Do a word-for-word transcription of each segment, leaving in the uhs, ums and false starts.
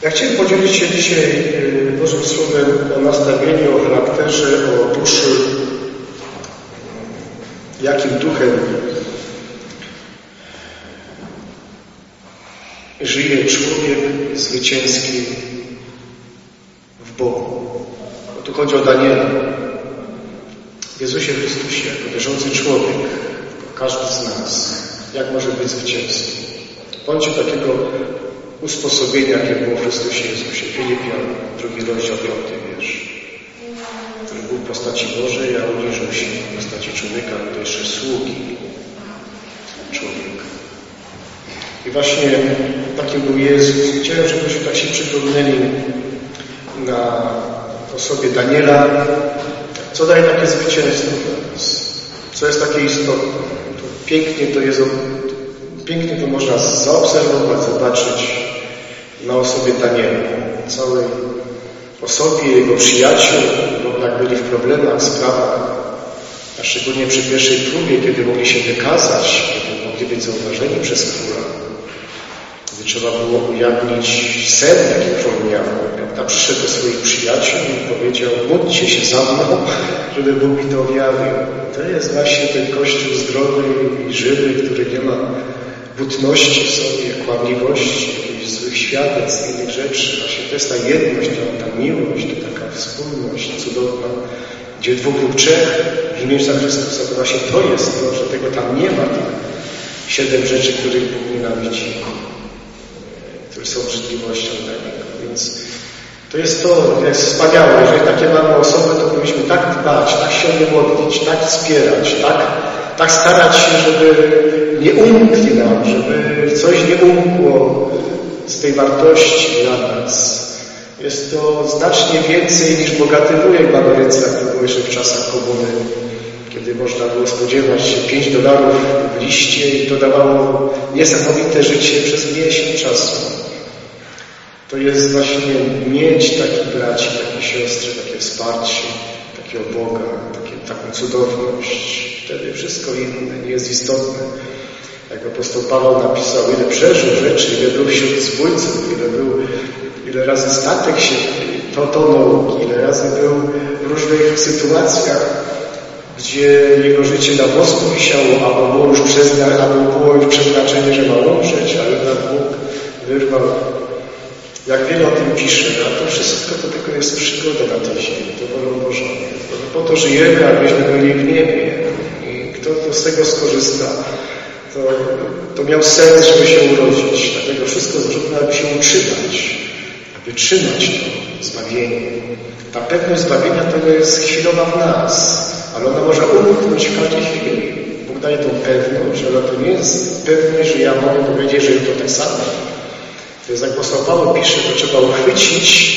Ja chciałem podzielić się dzisiaj Bożym Słowem o nastawieniu, o charakterze, o duszy, jakim duchem żyje człowiek zwycięski w Bogu. Bo tu chodzi o Daniela. W Jezusie Chrystusie, jako wierzący człowiek, każdy z nas, jak może być zwycięski? Bądźcie takiego usposobienia, jakie było w Chrystusie Jezusie. Filipian, drugi rozdział, piąty wiersz. Który był w postaci Bożej, a uniżył się w postaci człowieka, to jeszcze sługi człowieka. I właśnie takim był Jezus. Chciałem, żebyśmy tak się przypomnieli na osobie Daniela, co daje takie zwycięstwo dla nas, co jest takie istotne. To pięknie to jest, pięknie to można zaobserwować, zobaczyć na osobie Daniela, całej osobie jego przyjaciół, bo jak byli w problemach, sprawach, a szczególnie przy pierwszej próbie, kiedy mogli się wykazać, kiedy mogli być zauważeni przez króla, gdy trzeba było ujawnić sen, jaki król miał. Tam przyszedł do swoich przyjaciół i powiedział: módlcie się za mną, żeby Bóg mi to objawił. To jest właśnie ten Kościół zdrowy i żywy, który nie ma butności w sobie, kłamliwości, jakichś złych świadectw, innych rzeczy. Właśnie to jest ta jedność, ta, ta miłość, to taka wspólność cudowna, gdzie dwóch lub trzech w imię Jezusa Chrystusa, to właśnie to jest to, że tego tam nie ma, tych siedem rzeczy, których Bóg nienawidzi, które są brzydliwością dla Niego. Więc to jest to, to jest wspaniałe. Jeżeli takie mamy osoby, to powinniśmy tak dbać, tak się o nie modlić, tak wspierać, tak, tak starać się, żeby nie umkli nam, żeby coś nie umkło z tej wartości dla nas. Jest to znacznie więcej niż bogaty wujek w Ameryce, jak to było jeszcze w czasach komuny, kiedy można było spodziewać się pięć dolarów w liście i to dawało niesamowite życie przez miesiąc czasu. To jest właśnie mieć takich braci, takie siostry, takie wsparcie, takiego Boga, takie, taką cudowność. Wtedy wszystko inne nie jest istotne. Jak apostoł Paweł napisał, ile przeżył rzeczy, ile był wśród zbójców, ile był, ile razy statek się potonął, ile razy był w różnych sytuacjach, gdzie jego życie na włosku wisiało, albo było już przeznaczenie, albo było już przeznaczenie, że ma umrzeć, ale Pan Bóg wyrwał. Jak wiele o tym pisze, a to wszystko to tylko jest przygoda na tej ziemi, to wolą Bożą. Po to żyjemy, abyśmy byli w niebie. I kto to z tego skorzysta, to, to miał sens, żeby się urodzić. Dlatego wszystko zróbmy, aby się utrzymać, aby trzymać to zbawienie. Ta pewność zbawienia to jest chwilowa w nas, ale ona może umknąć w każdej chwili. Bóg daje tą pewność, ale to nie jest pewność, że ja mogę powiedzieć, że to tak samo. To jest jak apostoł Paweł pisze, to trzeba uchwycić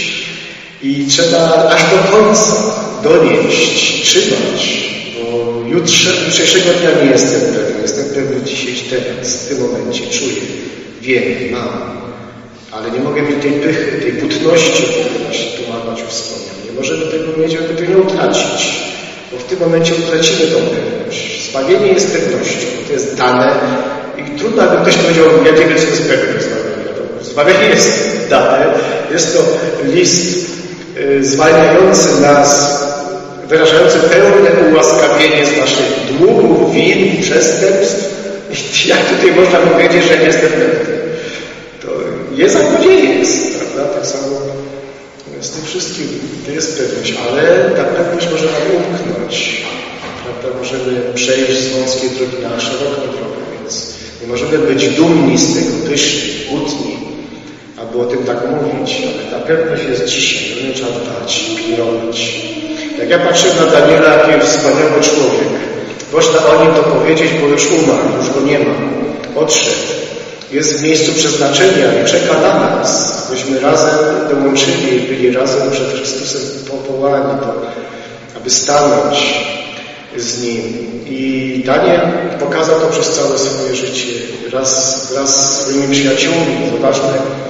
i trzeba aż do końca donieść, trzymać, bo jutrze, jutrzejszego dnia nie jestem pewny. Jestem pewny dzisiaj, teraz, w tym momencie, czuję, wiem, mam, ale nie mogę mieć tej pychy, tej butności, o której właśnie tu Maciu wspomniał. Nie możemy tego mieć, aby tego nie utracić, bo w tym momencie utracimy tą pewność. Zbawienie jest pewnością, to jest dane i trudno, aby ktoś powiedział, ja nie wiem, co jest pewność zbawienia. Zbawienie jest dane, jest to list y, zwalniający nas, wyrażający pełne ułaskawienie z naszych długów, win, przestępstw. I jak tutaj można powiedzieć, że nie jestem pewny? To jest, jak gdzie jest, prawda? Tak samo z tym wszystkim to jest pewność, ale ta pewność może nam umknąć, prawda? Możemy przejść z wąskiej drogi na szeroką drogę, więc nie możemy być dumni z tego, pyszni, butni, aby o tym tak mówić, ale ta pewność jest dzisiaj, że trzeba dbać, pilnować. Jak ja patrzę na Daniela, jaki wspaniały człowiek, można o nim to powiedzieć, bo już umarł, już go nie ma, odszedł, jest w miejscu przeznaczenia i czeka na nas, abyśmy razem dołączyli i byli razem przed Chrystusem powołani, do, aby stanąć z Nim. I Daniel pokazał to przez całe swoje życie, wraz, wraz z swoimi przyjaciółmi. Zobaczmy,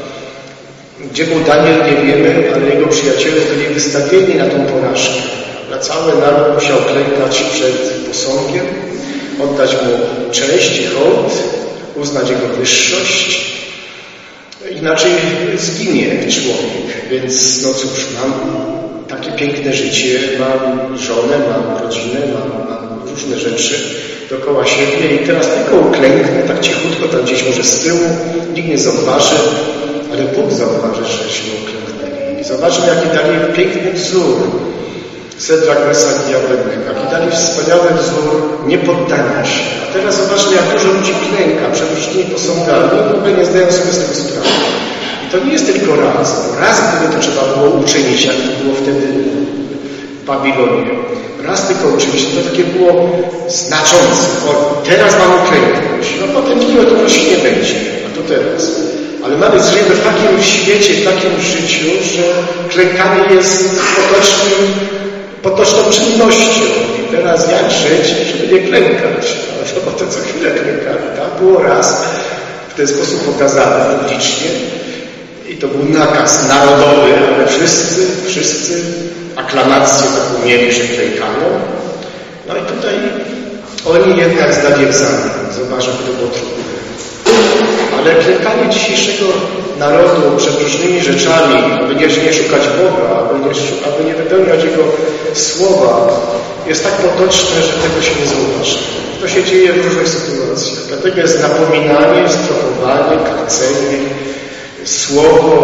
gdzie był Daniel, nie wiemy, ale jego przyjaciele byli wystawieni na tą porażkę. Na cały naród musiał klękać przed posągiem, oddać mu cześć i hołd, uznać jego wyższość. Inaczej zginie człowiek. Więc no cóż, mam takie piękne życie, mam żonę, mam rodzinę, mam, mam różne rzeczy dookoła siebie i teraz tylko uklęknę, tak cichutko, tam gdzieś może z tyłu, nikt nie zauważy, ale Bóg zauważy, żeśmy uklęknęli. I zobaczmy, jaki dali piękny wzór Sedrak, Mesak i Abednego, jaki dali wspaniały wzór niepoddania się. A teraz zobaczmy, jak dużo ludzi klęka przed różnymi posągami i w ogóle nie zdają sobie z tego sprawy. I to nie jest tylko raz, bo raz gdyby to trzeba było uczynić, jak to było wtedy w Babilonie. Raz tylko uczynić, to takie było znaczące. O, teraz mam uklęknąć. No potem miło to już nie będzie, a to teraz. Ale mamy żyjemy w takim świecie, w takim życiu, że klękanie jest potocznym, potoczną czynnością. I teraz jak żyć, żeby nie klękać? No bo to co chwilę klękamy, tak? Było raz w ten sposób pokazane publicznie i to był nakaz narodowy, ale wszyscy, wszyscy aklamacje taką mieli, że klękają. No i tutaj oni jednak zdali egzamin. Zobaczmy, to było trudne. Ale klękanie dzisiejszego narodu przed różnymi rzeczami, aby nie, nie szukać Boga, aby nie, aby nie wypełniać Jego słowa, jest tak potoczne, że tego się nie zauważy. To się dzieje w różnych sytuacjach. Dlatego jest napominanie, strofowanie, karcenie, słowo,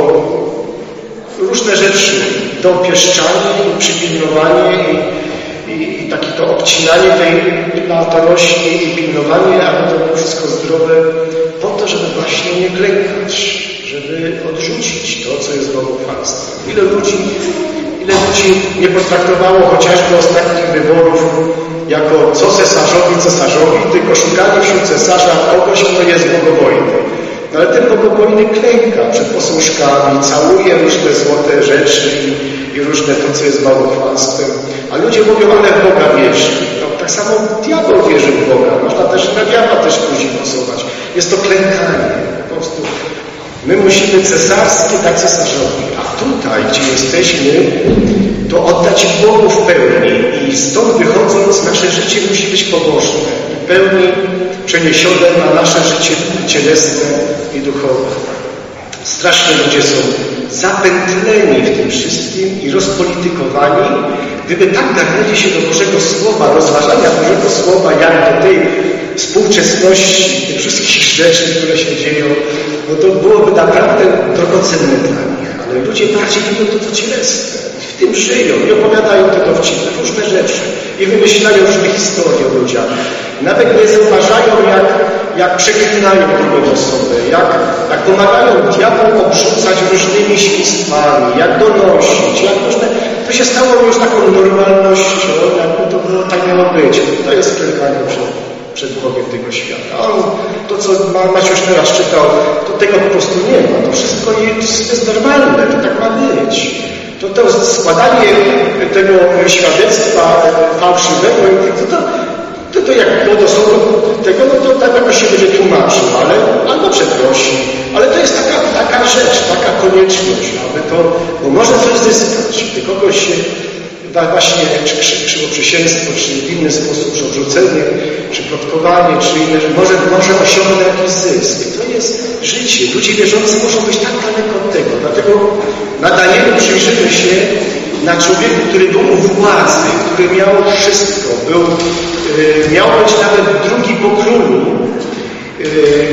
różne rzeczy, dopieszczanie i przypilnowanie i, i, i takie to obcinanie tej latorośli i pilnowanie, aby to było wszystko zdrowe, po to, żeby właśnie nie klękać, żeby odrzucić to, co jest bałwochwalstwem. Ile ludzi, ile ludzi nie potraktowało chociażby ostatnich wyborów jako co cesarzowi, cesarzowi, tylko szukali wśród cesarza kogoś, kto jest bogobojny. No ale ten bogobojny klęka przed posłuszkami, całuje różne złote rzeczy i, i różne to, co jest bałwochwalstwem. A ludzie mówią, ale w Boga wierzy. No, tak samo diabeł wierzy w Boga. Można też na diabła też później głosować. Jest to klękanie. Po prostu my musimy cesarskie dać cesarzowi. A tutaj, gdzie jesteśmy, to oddać Bogu w pełni. I stąd wychodząc, nasze życie musi być pobożne. W pełni przeniesione na nasze życie cielesne i duchowe. Strasznie ludzie są zapętleni w tym wszystkim i rozpolitykowani. Gdyby tak garnęli się do Bożego Słowa, rozważania Bożego Słowa, jak do tej współczesności, tych wszystkich rzeczy, które się dzieją, no to byłoby naprawdę drogocenne dla nich. Ale ludzie bardziej lubią to, co cielesne. W tym żyją i opowiadają te dowcipy, różne rzeczy. I wymyślają różne historie o ludziach. Nawet nie zauważają, jak, jak przeklinają drugą osobę, jak, jak pomagają diabłom obrzucać różnymi świństwami, jak donosić, jak różne... To się stało już taką normalnością, jakby to było, tak miało być. To jest klękanie przed, przed Bogiem tego świata. On, to, co Maciuś teraz czytał, to tego po prostu nie ma. To wszystko jest, jest normalne, to tak ma być. To, to składanie tego świadectwa fałszywego, to, to, to, to jak było do sądu tego, no to tak jakoś się będzie tłumaczył, ale albo przeprosi. Ale to jest taka, taka rzecz, taka konieczność, aby to, bo można coś zyskać, gdy kogoś się właśnie, czy krzywoprzysięstwo, czy w inny sposób, czy odrzucenie, czy plotkowanie, czy inne, może, może osiągnąć jakiś zysk. To jest życie. Ludzie wierzący muszą być tak daleko od tego. Dlatego na Danielu przyjrzymy się na człowieku, który był u władzy, który miał wszystko. Był, yy, miał być nawet drugi po królu. Yy,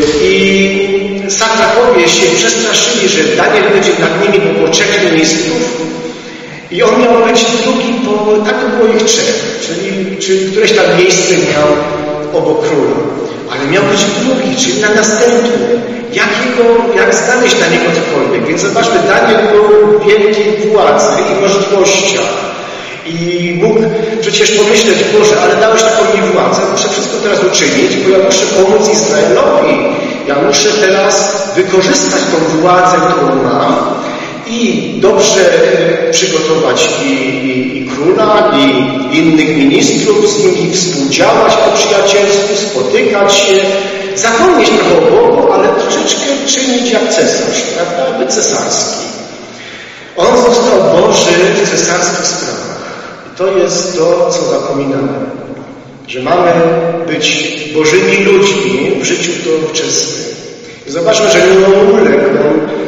I satrapowie się przestraszyli, że Daniel będzie nad nimi, bo było trzech ministrów. I on miał być drugi, bo tak było ich trzech, czyli, czyli któreś tam miejsce miał obok króla. Ale miał być drugi, czyli na następny. Jak, jego, jak znaleźć na niego cokolwiek? Więc zobaczmy, Daniel był wielkiej władzy i możliwościach. I mógł przecież pomyśleć, Boże, ale dałeś taką mi władzę, muszę wszystko teraz uczynić, bo ja muszę pomóc Izraelowi. Ja muszę teraz wykorzystać tą władzę, którą mam, i dobrze przygotować i, i, i króla, i innych ministrów, z nimi współdziałać po przyjacielsku, spotykać się, zapomnieć trochę o Bogu, ale troszeczkę czynić jak cesarz, prawda? Być cesarski. On został Boży w cesarskich sprawach. I to jest to, co zapominamy. Że mamy być Bożymi ludźmi w życiu doczesnym. I zobaczmy, że nie uległ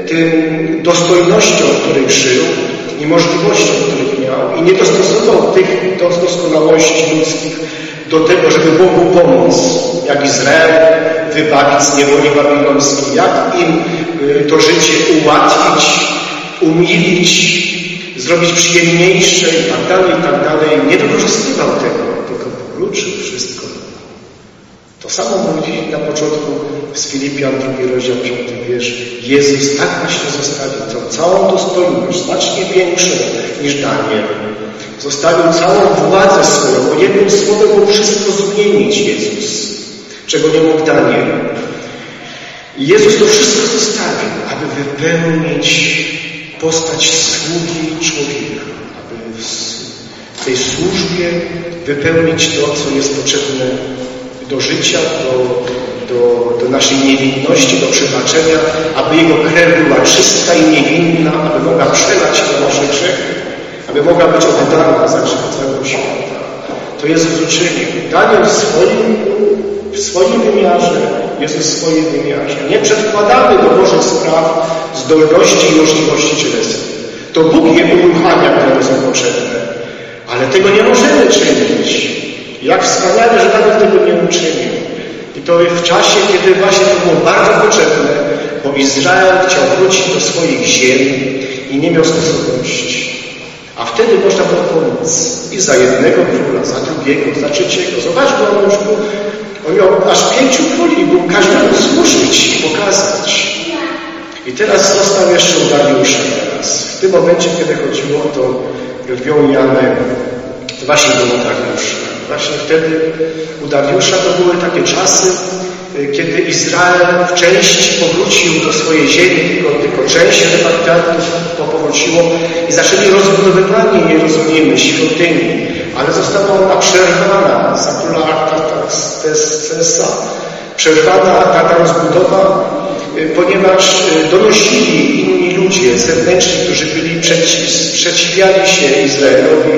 tym dostojnością, której żył i możliwością, których miał i nie dostosował tych doskonałości ludzkich do tego, żeby Bogu pomóc, jak Izrael wybawić z niewoli babilońskiej, jak im to życie ułatwić, umilić, zrobić przyjemniejsze i tak dalej, i tak dalej. Nie wykorzystywał tego, tylko powrócił wszystko. To samo mówi na początku z Filipian, drugi rozdział, piąty wiersz. Jezus tak właśnie zostawił tą całą dostojność, znacznie większą niż Daniel. Zostawił całą władzę swoją, bo jednym słowem mógł wszystko zmienić Jezus, czego nie mógł Daniel. I Jezus to wszystko zostawił, aby wypełnić postać sługi człowieka, aby w tej służbie wypełnić to, co jest potrzebne do życia, do, do, do naszej niewinności, do przebaczenia, aby Jego krew była czysta i niewinna, aby mogła przelać na nasze grzechy, aby mogła być oddana za grzech całego świata. To Jezus uczynił. Daniel w swoim, w swoim wymiarze, Jezus w swoim wymiarze. Nie przedkładamy do Bożych spraw zdolności i możliwości cielesnych. To Bóg je uruchamia, które są potrzebne. Ale tego nie możemy czynić. Jak wspaniale, że nawet tego nie uczynił. I to w czasie, kiedy właśnie to było bardzo potrzebne, bo Izrael chciał wrócić do swoich ziem i nie miał sposobności. A wtedy można było pomóc i za jednego króla, za drugiego, za trzeciego. Zobaczmy, on już był, on miał aż pięciu króli, był każdemu służyć i pokazać. I teraz został jeszcze u Dariusza teraz. W tym momencie, kiedy chodziło o tą lwią Janę, to właśnie było Dariusza. Właśnie wtedy u Dariusza to były takie czasy, kiedy Izrael w części powrócił do swojej ziemi, tylko, tylko część repatriantów to powróciło i zaczęli rozbudowywanie Jerozolimy, świątyni, ale została ona przerwana za króla Artaxerxesa. Przerwana ta, ta rozbudowa, ponieważ donosili inni ludzie zewnętrzni, którzy byli przeciw, sprzeciwiali się Izraelowi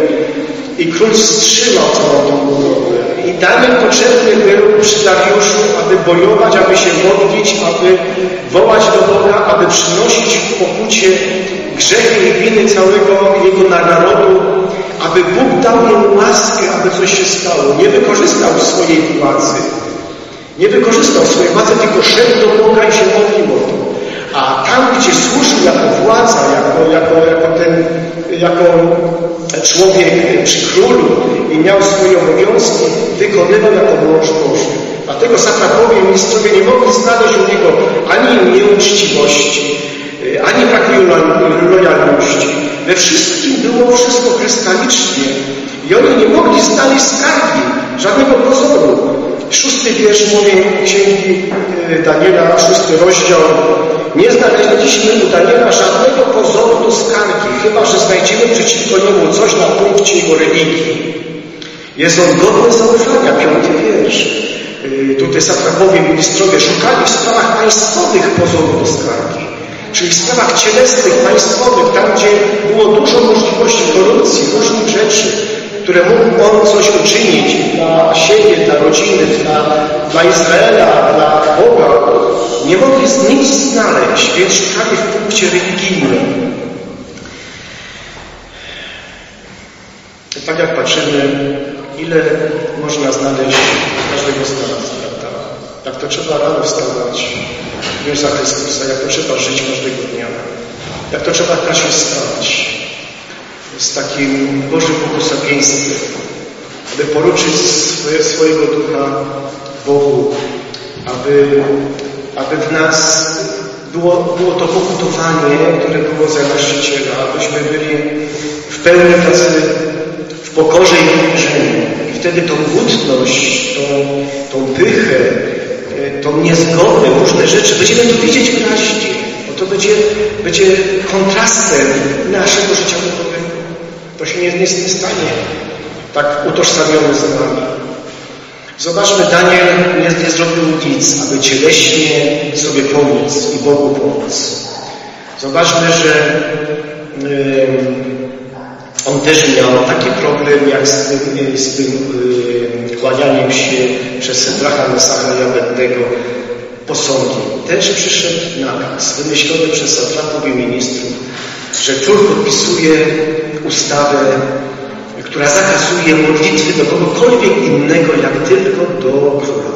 i król wstrzymał całą tą budowę. I Daniel potrzebny był przy Dariuszu, aby bojować, aby się modlić, aby wołać do Boga, aby przynosić w pokucie grzechy i winy całego jego narodu, aby Bóg dał mu łaskę, aby coś się stało. Nie wykorzystał swojej władzy. Nie wykorzystał swojej władzy, tylko szedł do Boga i się modlił o to. A tam, gdzie służył jako władza, jako, jako, jako ten, jako człowiek czy król i miał swoje obowiązki, wykonywał jako mąż Boży. Dlatego satrapowie i ministrowie nie mogli znaleźć u niego ani nieuczciwości, ani braku lojalności. We wszystkim było wszystko krystalicznie i oni nie mogli znaleźć skargi, żadnego pozoru. Szósty wiersz mówi księgi Daniela, szósty rozdział. Nie znaleźliśmy u Daniela żadnego pozoru do skargi, chyba że znajdziemy przeciwko niemu coś na punkcie jego religii. Jest on godny zaufania, piąty wiersz. Tutaj satrapowie, ministrowie szukali w sprawach państwowych pozoru do skargi, czyli w sprawach cielesnych, państwowych, tam gdzie było dużo możliwości korupcji, różnych rzeczy, które mógł on coś uczynić dla siebie, dla rodziny, dla, dla Izraela, dla Boga. Nie mogli nic znaleźć, więc szukali w punkcie religijnym. I tak jak patrzymy, ile można znaleźć każdego z nas, prawda? Jak to trzeba rano wstawać, wierzyć za Chrystusa, jak to trzeba żyć każdego dnia, jak to trzeba w czasie wstać z takim Bożym błogosławieństwem, aby poruczyć swoje, swojego ducha Bogu, aby, aby w nas było, było to pokutowanie, które było za właściciela, abyśmy byli w pełni tacy w pokorze i uniżeniu. I wtedy tą butność, tą, tą pychę, tą niezgodę, różne rzeczy będziemy to widzieć wyraźnie, bo to będzie, będzie kontrastem naszego życia duchowego. To się nie, nie, nie stanie tak utożsamiony z nami. Zobaczmy, Daniel nie, nie zrobił nic, aby cieleśnie sobie pomóc i Bogu pomóc. Zobaczmy, że yy, on też miał taki problem jak z tym, z tym yy, kłanianiem się przez Sydracha, Mesacha i Abednego. posągiem, też przyszedł nakaz wymyślony przez satrapów i ministrów, że król podpisuje ustawę, która zakazuje modlitwy do kogokolwiek innego, jak tylko do króla.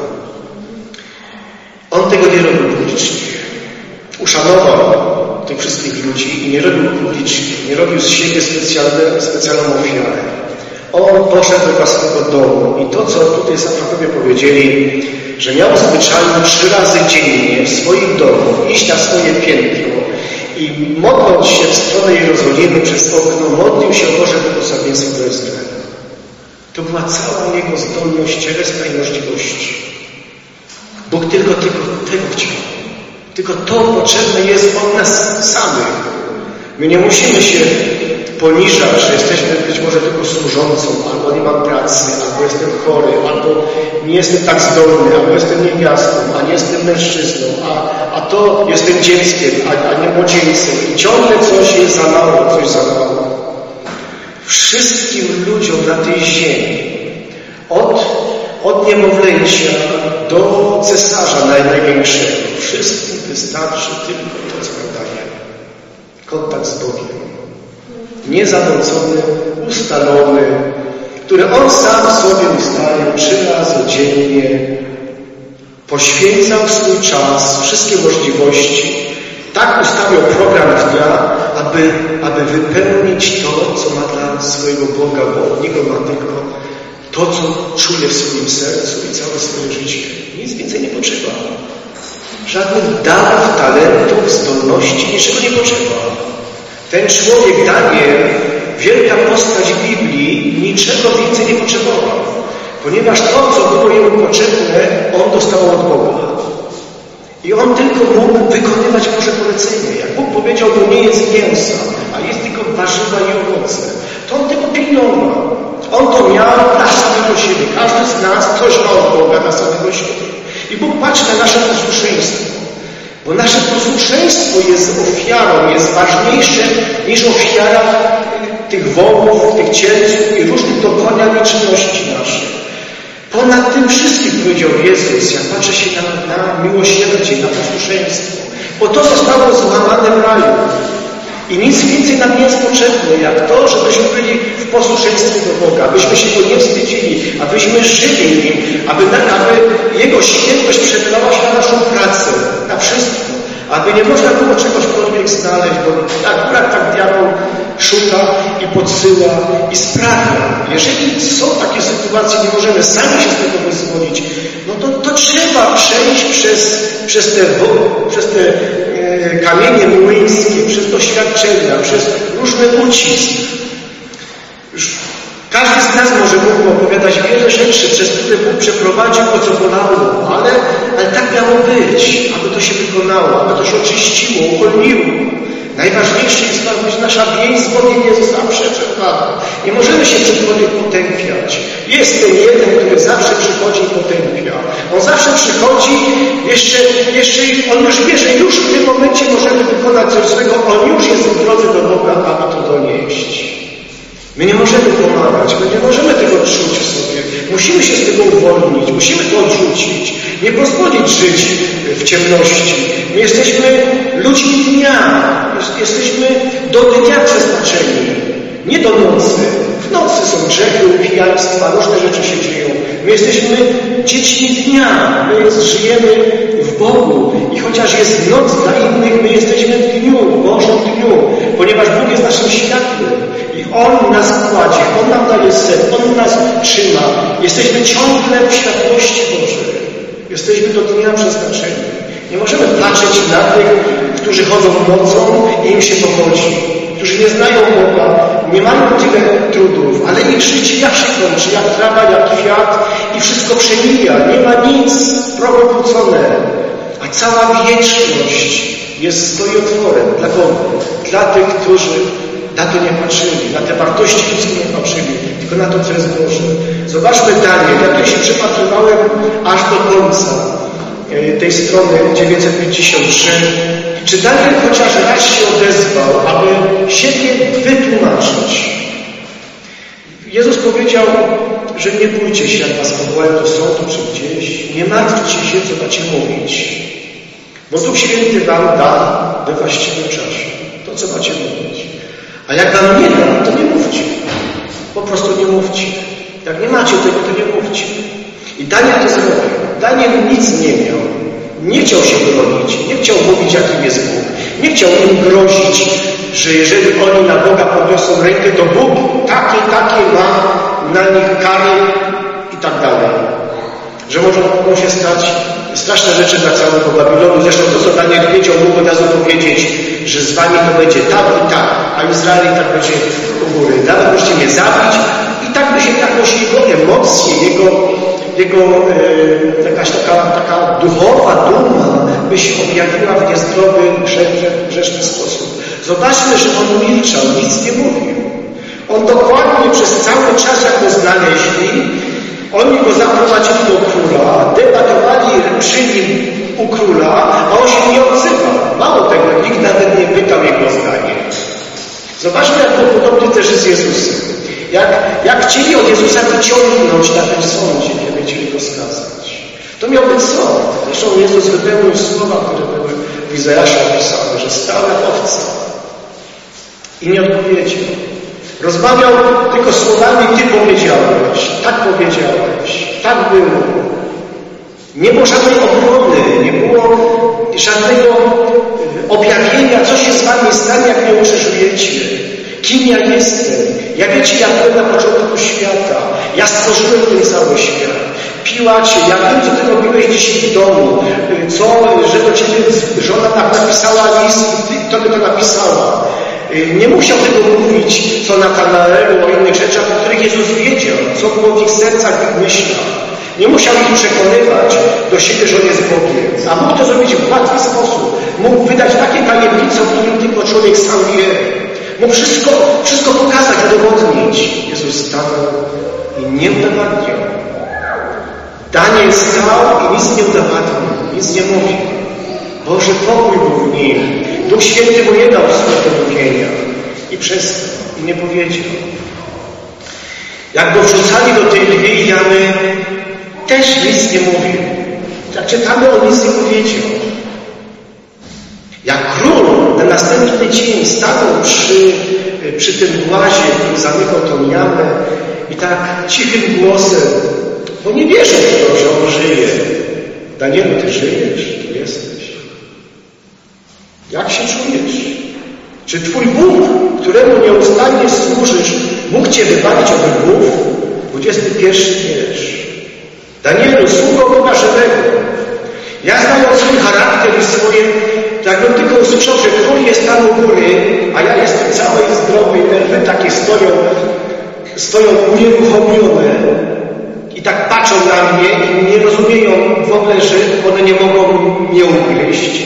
On tego nie robił publicznie. Uszanował tych wszystkich ludzi i nie robił publicznie, nie robił z siebie specjalne, specjalną ofiarę. On poszedł do własnego domu i to, co tutaj satrapowie powiedzieli, że miał zwyczajnie trzy razy dziennie w swoim domu iść na swoje piętro i modląc się w stronę Jerozolimy przez okno, modlił się o Boże błogosławieństwo do Izraela. To była cała jego zdolność cielesna i możliwości. Bóg tylko tego, tego chciał. Tylko to potrzebne jest od nas samych. My nie musimy się poniżać, że jesteśmy być może tylko służącą, albo nie mam pracy, albo jestem chory, albo nie jestem tak zdolny, albo jestem niewiastą, a nie jestem mężczyzną, a, a to jestem dzieckiem, a, a nie młodzieńcem. I ciągle coś jest za mało, coś za mało. Wszystkim ludziom na tej ziemi, od, od niemowlęcia do cesarza największego, wszystkim wystarczy tylko to, co nam daje. Kontakt z Bogiem. Niezamącony, ustalony, który On sam sobie ustalił trzy razy dziennie, poświęcał swój czas, wszystkie możliwości, tak ustawiał program dnia, aby, aby wypełnić to, co ma dla swojego Boga, bo od Niego ma tylko to, co czuje w swoim sercu i całe swoje życie. Nic więcej nie potrzeba. Żadnych darów, talentów, zdolności, niczego nie potrzeba. Ten człowiek, Daniel, wielka postać Biblii, niczego więcej nie potrzebował. Ponieważ to, co było jemu potrzebne, on dostał od Boga. I on tylko mógł wykonywać Boże polecenie. Jak Bóg powiedział, to nie jest mięsa, a jest tylko warzywa i owoce. To on tego pilnował. On to miał dla samego siebie. Każdy z nas coś ma od Boga dla samego siebie. I Bóg patrzy na nasze posłuszeństwo. Bo nasze posłuszeństwo jest ofiarą, jest ważniejsze niż ofiara tych wołów, tych cielców i różnych dokonań i czynności naszych. Ponad tym wszystkim, powiedział Jezus, ja patrzę się na, na miłosierdzie, na posłuszeństwo. Bo to zostało złamane w raju. I nic więcej nam nie jest potrzebne, jak to, żebyśmy byli w posłuszeństwie do Boga, abyśmy się Go nie wstydzili, abyśmy żyli Nim, aby, aby Jego świętość przebierała się na naszą pracę, na wszystko, aby nie można było czegośkolwiek znaleźć, bo akurat tak diabeł szuka i podsyła i sprawia. Jeżeli są takie sytuacje, nie możemy sami się z tego wyzwolić, no to, to trzeba przejść przez, przez te, przez te e, kamienie młyńskie, przez doświadczenia, przez różny ucisk. Już każdy z nas może mógł opowiadać wiele rzeczy, przez które Bóg przeprowadził to, co bolało, ale, ale tak miało być, aby to się wykonało, aby to się oczyściło, uwolniło. Najważniejsze jest, aby nasza więź z Bogiem nie została przeczerpana. Nie możemy się przed Bogiem potępiać. Jest ten jeden, który zawsze przychodzi i potępia. On zawsze przychodzi, jeszcze, jeszcze on już wie, że już w tym momencie możemy wykonać coś złego. On już jest w drodze do Boga, aby to donieść. My nie możemy pomagać, my nie możemy tego czuć w sobie. Musimy się z tego uwolnić, musimy to odrzucić. Nie pozwolić żyć w ciemności. My jesteśmy ludźmi dnia. Jesteśmy do dnia przeznaczeni, nie do nocy. W nocy są grzechy, pijaństwa, różne rzeczy się dzieją. My jesteśmy dziećmi dnia. My żyjemy w Bogu. I chociaż jest noc dla innych, my jesteśmy w dniu, w Bożym dniu. Ponieważ Bóg jest naszym światłem. I On nas kładzie, On nam daje sen, On nas trzyma. Jesteśmy ciągle w światłości Bożej. Jesteśmy do dnia przeznaczeni. Nie możemy patrzeć na tych, którzy chodzą nocą i im się powodzi, którzy nie znają Boga, nie mają tyle trudów, ale ich życie jak się kończy, jak trawa, jak kwiat i wszystko przemija, nie ma nic, proch obrócone, a cała wieczność jest stoi otworem. Dla kogo? Dla tych, którzy na to nie patrzyli, na te wartości ludzkie nie patrzyli, tylko na to, co jest Boże. Zobaczmy Daniel, ja tutaj się przypatrywałem aż do końca tej strony dziewięćset pięćdziesiąt trzy. Czy Daniel chociaż raz się odezwał, aby siebie wytłumaczyć? Jezus powiedział, że nie bójcie się, jak was powołają do sądu czy gdzieś. Nie martwcie się, co macie mówić. Bo Duch Święty wam da we właściwym czasie to, co macie mówić. A jak wam nie da, to nie mówcie. Po prostu nie mówcie. Jak nie macie tego, to nie mówcie. I Daniel to zrobił. Daniel nic nie miał. Nie chciał się bronić. Nie chciał mówić, jakim jest Bóg. Nie chciał im grozić, że jeżeli oni na Boga podniosą rękę, to Bóg takie, takie ma na nich kary i tak dalej. Że może mogą się stać straszne rzeczy dla całego Babilonu. Zresztą to, co Daniel wiedział, mógł od razu powiedzieć, że z wami to będzie tak i tak, a Izrael i tak będzie u góry. Nawet możecie mnie zabić i tak by się jakoś jego emocje, jego, jego e, jakaś taka, taka duchowa duma by się objawiła w niezdrowy, grzeszny sposób. Zobaczmy, że on milczał, nic nie mówił. On dokładnie przez cały czas, jak go znaleźli, oni go zaprowadzili do króla, debatowali przy nim u króla, a on się nie odzywał. Mało tego, nikt nawet nie pytał jego zdania. Zobaczmy, jak to podobnie też jest z Jezusem. Jak, jak chcieli od Jezusa wyciągnąć na tym sądzie, kiedy chcieli go skazać. To miał być sąd. Zresztą Jezus wypełnił słowa, które były w Izajasza opisane, że stał jak owca. I nie odpowiedział. Rozmawiał tylko słowami, ty powiedziałeś, tak powiedziałeś, tak było. Nie było żadnej obrony, nie było żadnego objawienia, co się z wami stanie, jak mnie ukrzyżujecie. Kim ja jestem? Ja wiecie, ja byłem na początku świata. Ja stworzyłem ten cały świat. Piłacie, ja wiem, co ty robiłeś dzisiaj w domu. Co, że do ciebie żona tak napisała list i tobie to napisała. Nie musiał tego mówić, co Natanaelu, o innych rzeczach, o których Jezus wiedział, co było w ich sercach, w ich myślach. Nie musiał ich przekonywać do siebie, że on jest Bogiem. A mógł to zrobić w łatwy sposób. Mógł wydać takie tajemnice, o których tylko człowiek sam wie. Mógł wszystko, wszystko pokazać, udowodnić. Jezus stanął i nie udowadniał. Daniel stał i nic nie udowadniał, nic nie mówił. Boży pokój był w nim. Duch Święty mu nie dał swojego mówienia. I przestał. I nie powiedział. Jak go wrzucali do tej lwiej jamy, też nic nie mówił. Jak czytamy, on nic nie powiedział. Jak król na następny dzień stanął przy, przy tym głazie, który zamykał tą jamę i tak cichym głosem, bo nie wierzą w to, że on żyje. Danielu, ty żyjesz? Tu jesteś. Jak się czujesz? Czy twój Bóg, któremu nieustannie służysz, mógł cię wybawić od lwów? dwudziesty pierwszy wiersz. Danielu, sługo Boga żywego. Ja znając swój charakter i swoje, jakbym tylko usłyszał, że król jest tam u góry, a ja jestem cały i zdrowy i te lwy takie stoją, stoją unieruchomione i tak patrzą na mnie i nie rozumieją w ogóle, że one nie mogą mnie ugryźć.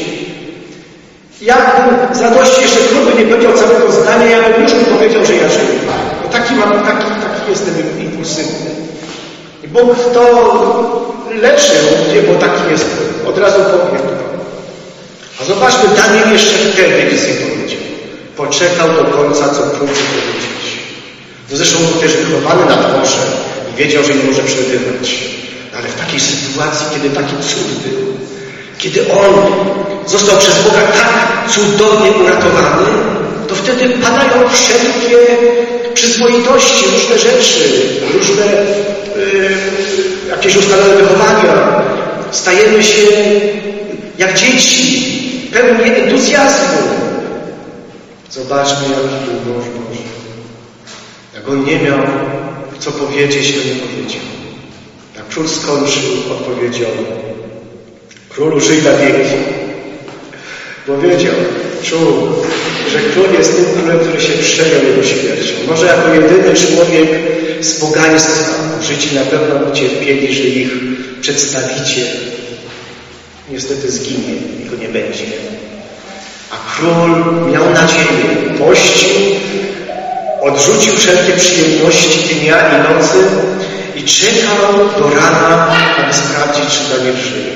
Jakbym zadość jeszcze król by nie powiedział całego zdania, ja bym już mu powiedział, że ja żyję. Bo taki mam, taki, taki jestem impulsywny. I Bóg to leczy mnie, bo taki jest. Od razu powiem to. A zobaczmy, Daniel jeszcze wtedy nic nie powiedział. Poczekał do końca, co król chce powiedzieć. No zresztą był też wychowany na dworze i wiedział, że nie może przerywać. Ale w takiej sytuacji, kiedy taki cud był, kiedy on został przez Boga tak cudownie uratowany, to wtedy padają wszelkie przyzwoitości, różne rzeczy, różne yy, jakieś ustalone wychowania. Stajemy się jak dzieci, pełni entuzjazmu. Zobaczmy, jaki był mąż Boży. Jak on nie miał co powiedzieć, to nie powiedział. Jak król skończył, odpowiedział: królu, żyj na wieki. Bo wiedział, czuł, że król jest tym królem, który się przejął jego śmiercią. Może jako jedyny człowiek z pogaństwa życi na pewno ucierpieli, że ich przedstawiciel niestety zginie i go nie będzie. A król miał nadzieję, pościł, odrzucił wszelkie przyjemności dnia i nocy i czekał do rana, aby sprawdzić, czy Daniel żyje.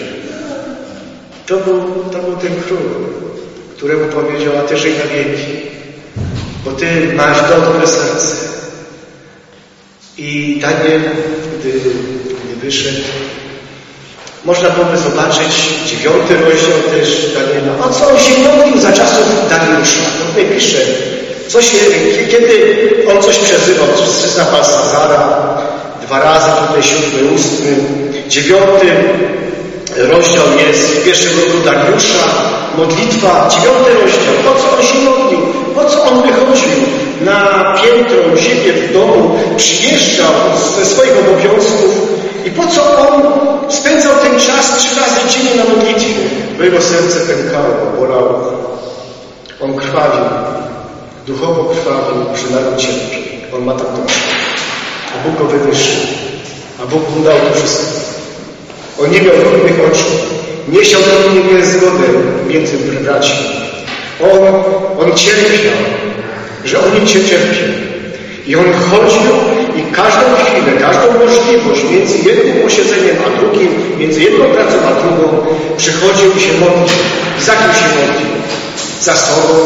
To był, to był ten król, któremu powiedział: a ty żyj na wieki, bo ty masz dobre serce. I Daniel, gdy, gdy wyszedł Można by zobaczyć dziewiąty rozdział też Daniela. O co on się modlił za czasów Dariusza? Tutaj pisze, co się, kiedy on coś przezywał, zna Balsazara, dwa razy, tutaj siódmy, ósmy, dziewiąty rozdział jest w pierwszym roku Dariusza, modlitwa, dziewiąty rozdział, po co on się modlił, po co on wychodził na piętro u siebie w domu, przyjeżdżał ze swoich obowiązków i po co on spędzał ten czas trzy razy dziennie na modlitwie, bo jego serce pękało, bolało, on krwawił, duchowo krwawił, przy naród cierpi, on ma tak dobrze, a Bóg go wywyższył, a Bóg mu dał to wszystko. On nie miał innych oczu. Nie chciał do mnie niezgodę między braćmi. On, on cierpiał, że oni cię cierpią. I on chodził i każdą chwilę, każdą możliwość między jednym posiedzeniem a drugim, między jedną pracą a drugą, przychodził i się modlił. Za kim się modlił? Za sobą.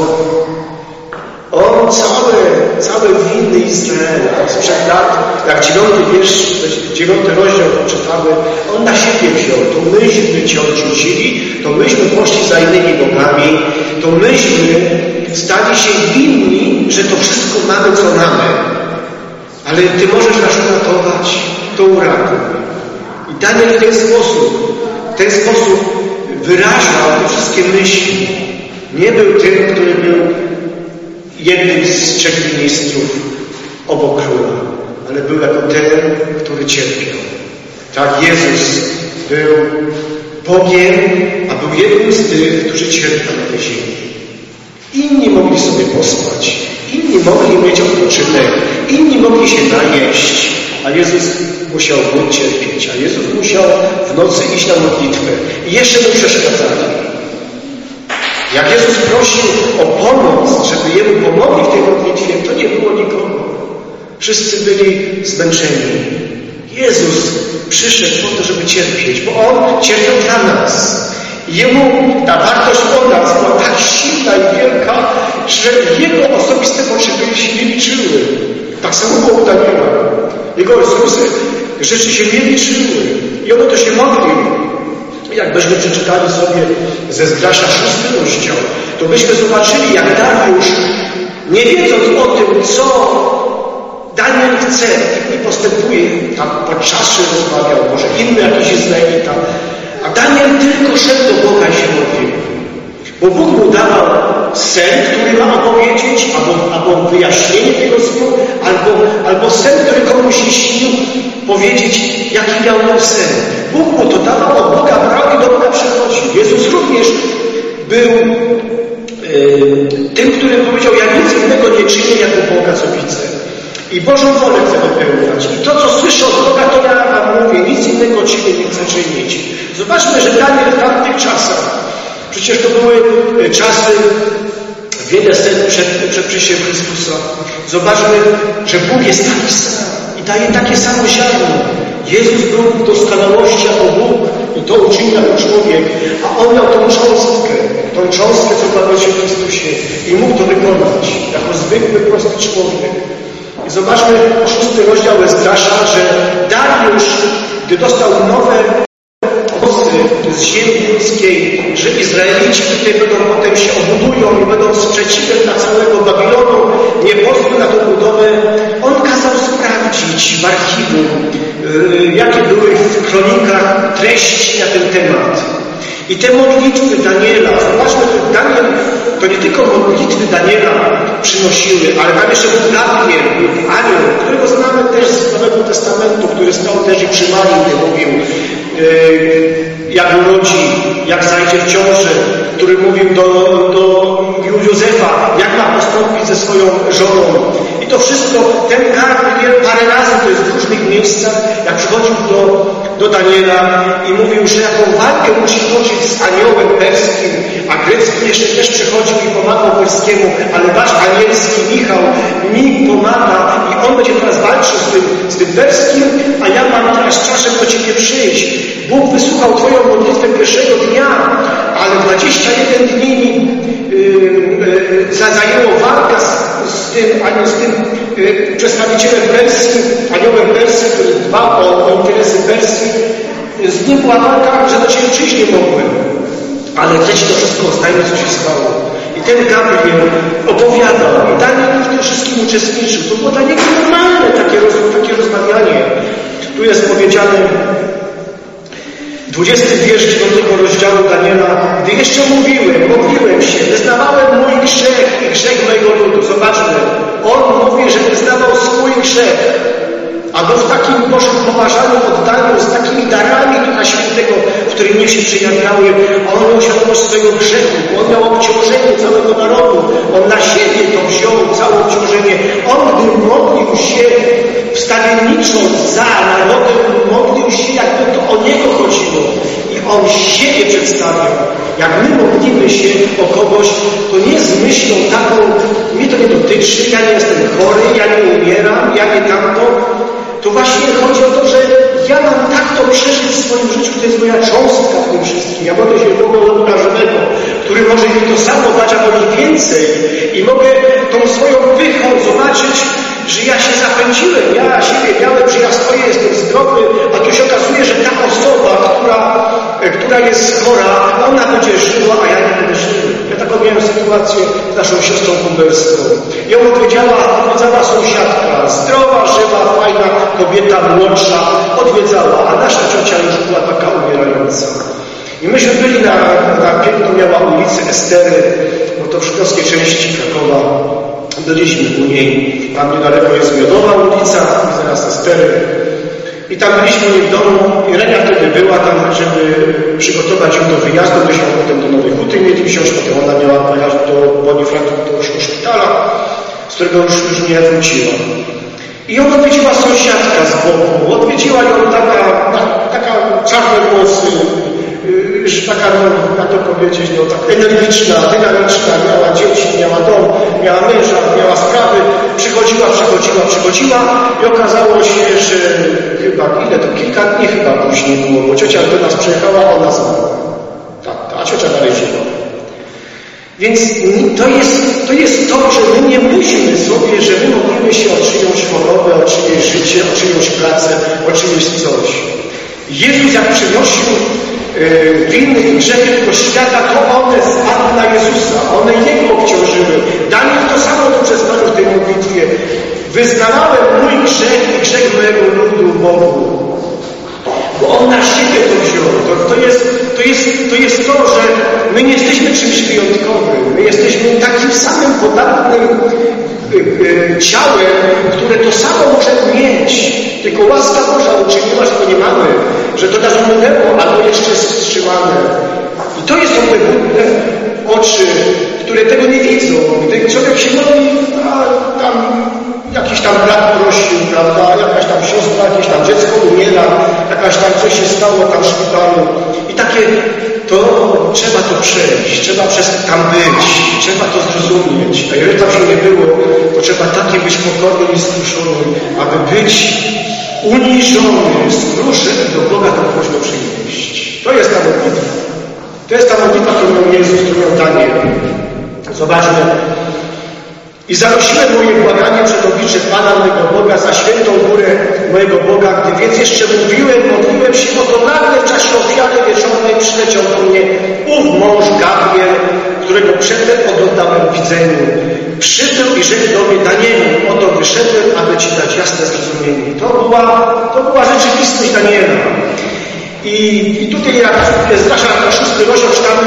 On cały, cały winny Izraela sprzed lat, jak dziewiąty wiersz, dziewiąty rozdział czytamy, on na siebie wziął. To myśmy cię odrzucili, to myśmy poszli za innymi bogami, to myśmy stali się winni, że to wszystko mamy, co mamy. Ale Ty możesz nas uratować, to uratuj. I Daniel w ten sposób, w ten sposób wyrażał te wszystkie myśli. Nie był tym, który był jednym z trzech ministrów obok króla, ale był jako ten, który cierpiał. Tak, Jezus był Bogiem, a był jednym z tych, którzy cierpią na tej ziemi. Inni mogli sobie pospać, inni mogli mieć odpoczynek, inni mogli się najeść, a Jezus musiał Bóg cierpieć, a Jezus musiał w nocy iść na modlitwę i jeszcze mu przeszkadzali. Jak Jezus prosił o pomoc, żeby Jemu pomogli w tej modlitwie, to nie było nikogo. Wszyscy byli zmęczeni. Jezus przyszedł po to, żeby cierpieć, bo On cierpiał dla nas. I Jemu ta wartość o nas była tak silna i wielka, że Jego osobiste potrzeby się nie liczyły. Tak samo było u Daniela. Jego osobiste rzeczy się nie liczyły. I on to się modlił. Jakbyśmy przeczytali sobie ze Zdrasza szósty rozdział, to byśmy zobaczyli, jak Dariusz, nie wiedząc o tym, co Daniel chce i postępuje, tam podczas rozmawiał, może inny jakiś Izraelita, a Daniel tylko szedł do Boga i się modlił. Bo Bóg mu dawał sen, który ma opowiedzieć, albo, albo wyjaśnienie tego snu, albo, albo sen, który komuś się śnił, powiedzieć, jaki miał sen. Bóg mu to dawał, od Boga brał i do Boga przychodził. Jezus również był yy, tym, który powiedział, ja nic innego nie czynię, jak u Boga, co widzę. I Bożą wolę chcę wypełniać. I to, co słyszę od Boga, to ja wam mówię, nic innego czynię, nie chcę czynić. Zobaczmy, że Daniel w tamtych czasach, przecież to były czasy wiele set przed, przed przyjściem Chrystusa. Zobaczmy, że Bóg jest taki sam i daje takie samo ziarno. Jezus był w doskonałości jako Bóg i to uczynił jako człowiek, a On miał tą cząstkę, tą cząstkę, co ma być w Chrystusie i mógł to wykonać jako zwykły, prosty człowiek. I zobaczmy szósty rozdział Ezdrasza, że Dariusz, gdy dostał nowe głosy z ziemi ludzkiej, że Izraelici tutaj będą potem się obudują i będą sprzeciwem dla całego Babilonu, nie pozwól na tą budowę, on kazał sprawdzić w archiwum, yy, jakie były w kronikach treści na ten temat. I te modlitwy Daniela, zobaczmy, że Daniel, to nie tylko modlitwy Daniela przynosiły, ale tam jeszcze był Gabriel, był anioł, którego znamy też z Nowego Testamentu, który stał też i przy Marii, gdy mówił, yy, jak urodzi, jak zajdzie w ciąży, który mówił do, do Józefa, jak ma postąpić ze swoją żoną. I to wszystko, ten Gabriel parę razy, to jest w różnych miejscach, jak przychodził do, do Daniela i mówił, że jaką walkę musi toczyć z aniołem perskim, a grecki jeszcze też przychodził i pomagał perskiemu, ale wasz anielski Michał mi pomaga i on będzie teraz walczył z tym, z tym perskim, a ja mam teraz czas, żeby do ciebie przyjść. Bóg wysłuchał twoją modlitwę pierwszego dnia, ale dwadzieścia jeden dni yy, yy, zajęło walka z, z tym, a nie z tym yy, przedstawicielem Persji, aniołem Persji, który dbał o, o interesy Persji. z nim była walka, że do ciebie przyjść nie mogłem. Ale chcę ci to wszystko oznajmić, co się stało. I ten Gabriel opowiadał, i Daniel w tym wszystkim uczestniczył. To było dla niego normalne takie, roz, takie rozmawianie. Tu jest powiedziane dwudziesty wiersz dziewiątego rozdziału Daniela. Gdy jeszcze mówiłem, modliłem się, wyznawałem mój grzech i grzech mojego ludu. Zobaczmy, on mówi, że wyznawał swój grzech. A był w takim Bożym poważaniu, oddaniu, z takimi darami Ducha Świętego, w których nie się przejawiały. A on miał świadomość swojego grzechu, bo on miał obciążenie całego narodu. On na siebie to wziął, całe obciążenie. On, gdy modlił się wstawienniczo za narodem, modlił się, jakby to o niego chodziło. I on siebie przedstawiał. Jak my modlimy się o kogoś, to nie z myślą taką, mnie to nie dotyczy, ja nie jestem chory, ja nie umieram, ja nie tamto. To właśnie chodzi o to, że ja mam tak to przeżyć w swoim życiu, to jest moja cząstka w tym wszystkim. Ja mogę się Boga Ducha Żywego, który może mi to samo dać, albo i więcej. I mogę tą swoją pychą zobaczyć, że ja się zapędziłem, ja siebie miałem, że ja stoję, jestem zdrowy, a tu się okazuje, że ta osoba, która, która jest chora, ona będzie żyła, a ja nie będę żył. Ja taką miałem sytuację z naszą siostrą kuberską. Ją odwiedziała, odwiedzała sąsiadka, zdrowa, żywa, fajna kobieta, młodsza, odwiedzała, a nasza ciocia już była taka umierająca. I myśmy byli na, na piękno miała ulicy Estery, bo to w szkockiej części Krakowa. Byliśmy u niej, tam niedaleko jest Miodowa ulica, i zaraz Estery. I tam byliśmy u niej w domu i Renia wtedy była tam, żeby przygotować ją do wyjazdu, byśmy potem do Nowej Huty mieli wsiąść, potem ona miała pojechać do Bonifrantu, do szpitala, z którego już, już nie wróciła. I ją odwiedziła sąsiadka z boku, odwiedziła ją taka, taka czarne włosy, że taka, jak to powiedzieć, no tak energiczna, dynamiczna, miała dzieci, miała dom, miała męża, miała sprawy, przychodziła, przychodziła, przychodziła i okazało się, że chyba, ile to, kilka dni chyba później było, bo ciocia do nas przyjechała, ona zmarła. Tak, a ciocia dalej żyła. Więc to jest, to jest to, że my nie myślimy sobie, że my modlimy się o czyjąś chorobę, o czyjeś życie, o czyjąś pracę, o czyjeś coś. Jezus jak przynosił yy, winy i grzechy tego świata, to one spadły na Jezusa, one Jego obciążyły. Daniel to samo tu przedstawił w tej modlitwie. Wyznawałem mój grzech i grzech mojego ludu Bogu. Bo On na siebie to wziął. To, to, jest, to, jest, to jest to, że my nie jesteśmy czymś wyjątkowym. My jesteśmy takim samym podatnym yy, yy, ciałem, które to samo może mieć. Tylko łaska Boża uczyniła, że to nie mamy, że to nas umknęło, albo jeszcze jest wstrzymane. I to jest te brudne oczy, które tego nie widzą. Gdy człowiek się modli, a tam jakiś tam brat prosił, prawda, jakaś tam siostra, jakieś tam dziecko umiera, jakaś tam coś się stało tam w szpitalu. I takie, to trzeba to przejść, trzeba przez tam być, trzeba to zrozumieć. A jeżeli tam się nie było, to trzeba taki być pokorny i skruszony, aby być uniżony, skruszony do Boga, to można przynieść. To jest ta modlitwa. To jest ta modlitwa, którą miał Jezus, którą miał Daniel. Zobaczmy. I zanosiłem moje błaganie przed oblicze Pana mojego Boga za świętą górę mojego Boga. Gdy więc jeszcze mówiłem, modliłem się, oto nagle w czasie ofiary wieczornej przyleciał do mnie ów mąż Gabriel, którego przedtem oglądałem w widzeniu. Przybył i rzekł do mnie: Danielu, oto wyszedłem, aby Ci dać jasne zrozumienie. To była, to była rzeczywistość Daniela. I, i tutaj jak Ezdrasza szósty rozdział czytamy,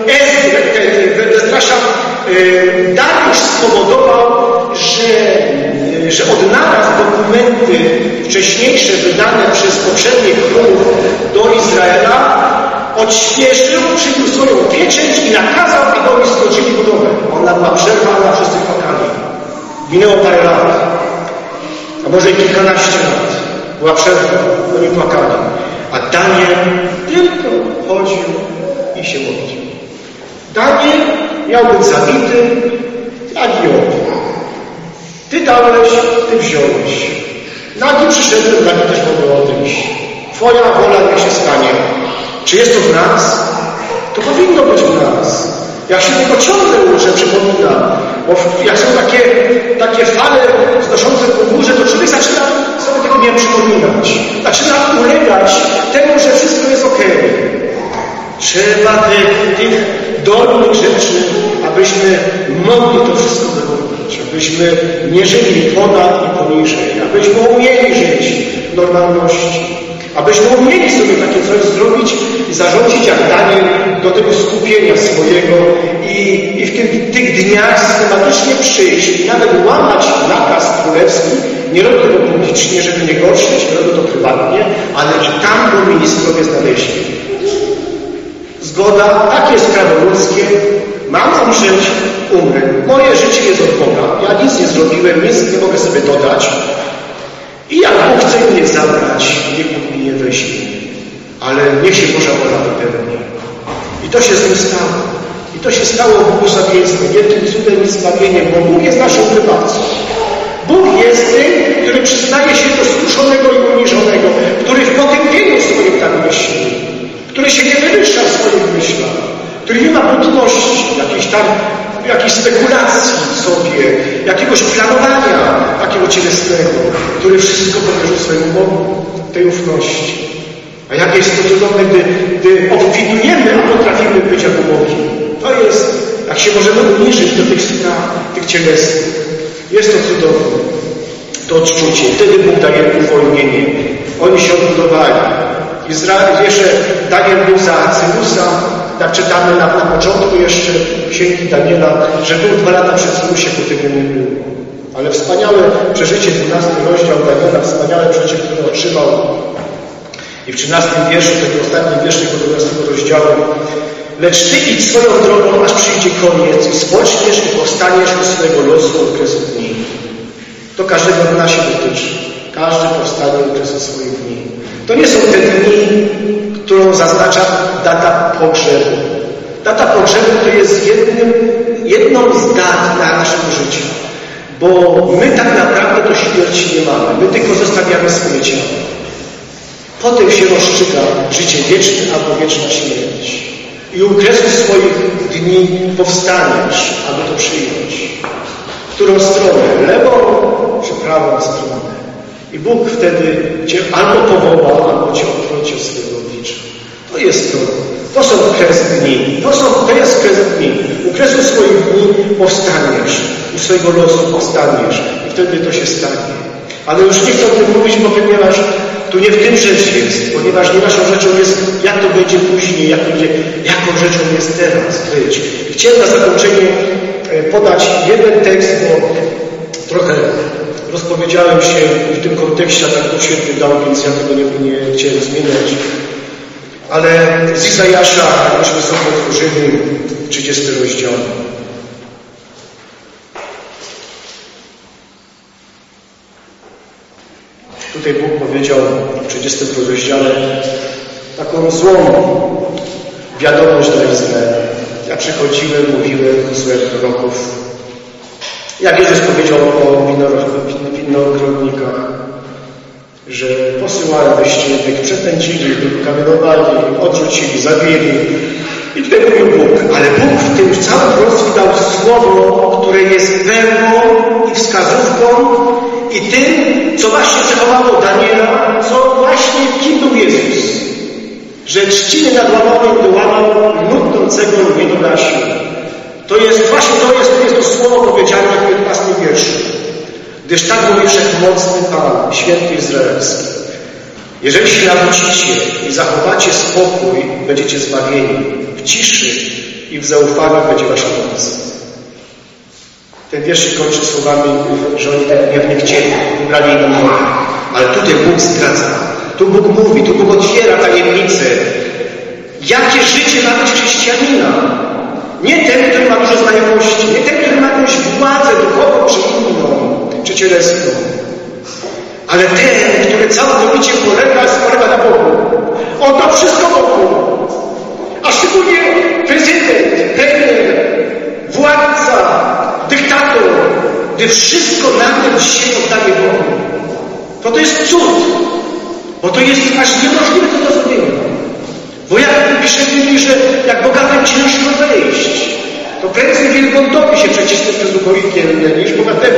Ezdrasza yy, Dariusz spowodował, że, yy, że odnalazł dokumenty wcześniejsze wydane przez poprzednich królów do Izraela, odświeżył, przybił swoją pieczęć i nakazał, aby oni skończyli budowę. Ona była przerwana, wszyscy płakali. Minęło parę lat, a może i kilkanaście lat. Była przerwa, oni płakali. A Daniel tylko chodził i się modlił. Daniel miał być zabity, jak i on. Ty dałeś, ty wziąłeś. Nagi przyszedłem, nagi też mogę odejść. Twoja wola niech się stanie. Czy jest to w nas? To powinno być w nas. Ja się tego ciągle uczę, przypominam. Bo jak są takie, takie fale znoszące ku górze, to człowiek zaczyna sobie tego nie przypominać. Zaczyna ulegać temu, że wszystko wszystko jest okej. Trzeba tych, tych dolnych rzeczy, abyśmy mogli to wszystko wykonać, abyśmy nie żyli ponad i poniżej, abyśmy umieli żyć w normalności, abyśmy umieli sobie takie coś zrobić i zarządzić jak Daniel do tego skupienia swojego i, i w tych, tych dniach systematycznie przyjść i nawet łamać nakaz królewski. Nie robię tego publicznie, żeby nie gorszyć, robię to prywatnie, ale i tam go ministrowie znaleźli. Zgoda, takie jest prawo ludzkie, mam umrzeć, umrę. Moje życie jest od Boga. Ja nic nie zrobiłem, nic nie mogę sobie dodać. I jak Bóg chce mnie zabrać, niech Bóg mnie nie weźmie. Ale niech się Boża wola wypełni. I to się z nim stało. I to się stało błogosławieństwem, wielkim cudem i zbawieniem, bo Bóg jest naszym wybawcą. Bóg jest tym, który przyznaje się do skruszonego i uniżonego, który w potępieniu swoim tak myśli, który się nie wywyższa w swoich myślach, który nie ma budności, jakiejś tam, jakiejś spekulacji w sobie, jakiegoś planowania takiego cielesnego, który wszystko powierzył swojemu Bogu, tej ufności. A jak jest to cudowne, gdy, gdy obfitujemy, a potrafimy być jak ubogi. To jest, jak się możemy uniżyć do tych spraw, tych cielesnych. Jest to cudowne, to odczucie. Wtedy Bóg daje uwolnienie. Oni się odbudowali. Izrael, jeszcze Daniel był za Cyrusa, jak czytamy na, na początku jeszcze księgi Daniela, że był dwa lata przy Cyrusie, potem nie było. Ale wspaniałe przeżycie, dwunasty rozdział Daniela, wspaniałe przeżycie, które otrzymał. I w trzynastym wierszu, tego ostatnim wierszu dwunastego rozdziału, lecz Ty idź swoją drogą, aż przyjdzie koniec i spoczniesz i powstaniesz do swojego losu okresu dni. To każdego dnia się dotyczy. Każdy powstanie do okresu swoich dni. To nie są te dni, którą zaznacza data pogrzebu. Data pogrzebu to jest jednym, jedną z dat na naszym życiu. Bo my tak naprawdę do śmierci nie mamy. My tylko zostawiamy swoje ciało. Potem się rozstrzyga życie wieczne albo wieczna śmierć. I u kresu swoich dni powstaniesz, aby to przyjąć. Którą stronę? Lewą czy prawą stronę? I Bóg wtedy Cię albo powoła, albo Cię odwróci od swojego oblicza. To jest to. To są kres dni. To, są, to jest kres dni. U kresu swoich dni powstaniesz. U swojego losu powstaniesz. I wtedy to się stanie. Ale już nie chcę o tym mówić, bo ponieważ tu nie w tym rzecz jest. Ponieważ nie naszą rzeczą jest, jak to będzie później, jak będzie, jaką rzeczą jest teraz być. Chciałem na zakończenie podać jeden tekst, bo trochę rozpowiedziałem się w tym kontekście, a tak Duch Święty dał, więc ja tego nie, nie chciałem zmieniać. Ale z Izajasza, myśmy sobie otworzyli trzydziesty rozdział. Tutaj Bóg powiedział w trzydziestym rozdziale taką złą wiadomość dla Izraela. Ja przychodziłem, mówiłem, słuchałem proroków. Jak Jezus powiedział o winogrodnikach, że posyłałem byście tych przepędzili, kamienowali, odrzucili, zabili. I tutaj mówił Bóg, ale Bóg w tym całym proroctwie dał słowo, które jest wełną i wskazówką i tym, co właśnie przechowało Daniela, co właśnie kim był Jezus. Że trzciny nad łamaniem dołamał, nudzącego nie dogasił. To jest właśnie to jest, to jest to słowo powiedziane w piętnastym wierszu. Gdyż tak mówi wszechmocny Pan, święty Izraelski. Jeżeli się nawrócicie i zachowacie spokój, będziecie zbawieni. W ciszy i w zaufaniu będzie wasza pomoc. Ten wiersz kończy słowami, że oni tak nie chcieli, wybrali inną drogę. Ale tutaj Bóg zdradza. Tu Bóg mówi, tu Bóg otwiera tajemnicę. Jakie życie ma być chrześcijanina? Nie ten, który ma dużo znajomości, nie ten, który ma jakąś władzę duchową czy inną, czy cielesną. Ale ten, który całkowicie polega, polega na Bogu. On to wszystko Bogu. A szczególnie prezydent, premier, władca, dyktator, gdy wszystko nagle się oddaje Bogu. To to jest cud. Bo to jest aż niemożliwe do zrobienia. Bo jak pisze w Biblii, że jak bogatym ciężko wejść, to prędzej wielbłądowi się przecisnąć przez ubogikiem niż bogatemu.